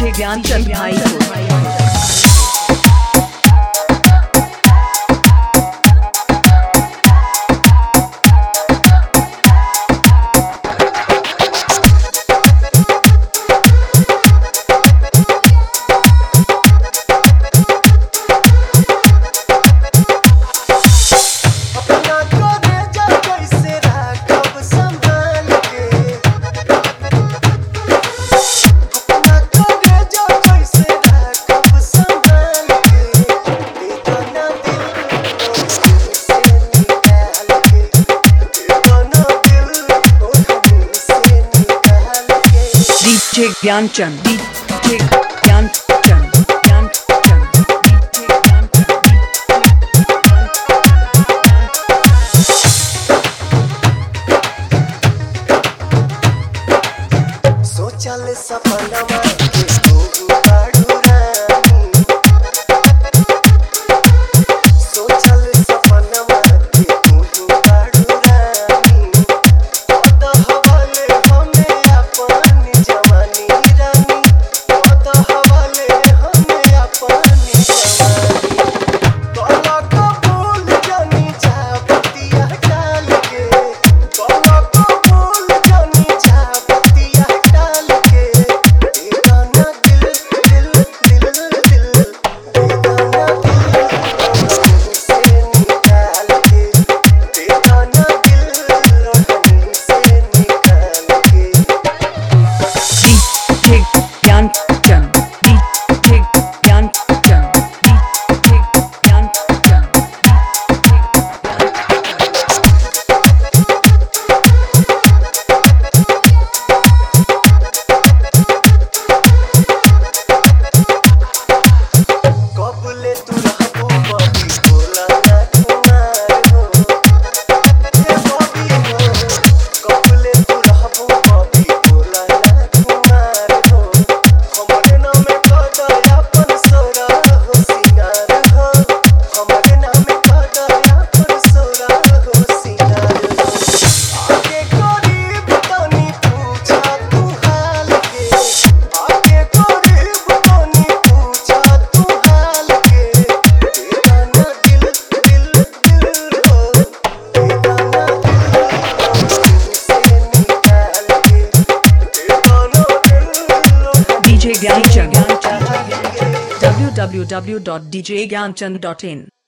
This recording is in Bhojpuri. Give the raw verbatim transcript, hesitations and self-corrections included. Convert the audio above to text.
डीजे ज्ञानचंद भाई DJ Gyanchand DJ Gyanchand Gyanchand DJ Gyanchand सोचल सपनमा के तू बाड़ू रानी सोचल सपनमा के तू बाड़ू रानी ओद हवाले हमें अपन जवानी रानी ओद हवाले हमें अपन जवानी तोला कबूल जानी जा बतिया डाल के तोला कबूल जानी जा बतिया डाल के दीवाना दिल दिल दिल दिल दीवाना दिल से निकाल के दीवाना दिल लोहनी से निकाल के DJ Gyanchand DJ Gyanchand DJ Gyanchand कबले तू रहबो बबी बोला ना कुमार हो हे बबी हो कबले तू रहबो बबी बोला ना कुमार हो हमरे नाम कद अपन सोरा हो सिंगार हो हमरे नाम कद अपन सोरा हो सिंगार हो आगे करीब तनी पूछा तू हाल के आगे करीब तनी पूछा तू हाल के दीवाना दिल दिल दिल हो दीवाना दिल से निकाल के दीवाना दिल DJ Gyanchand W W W dot D J Gyanchand dot in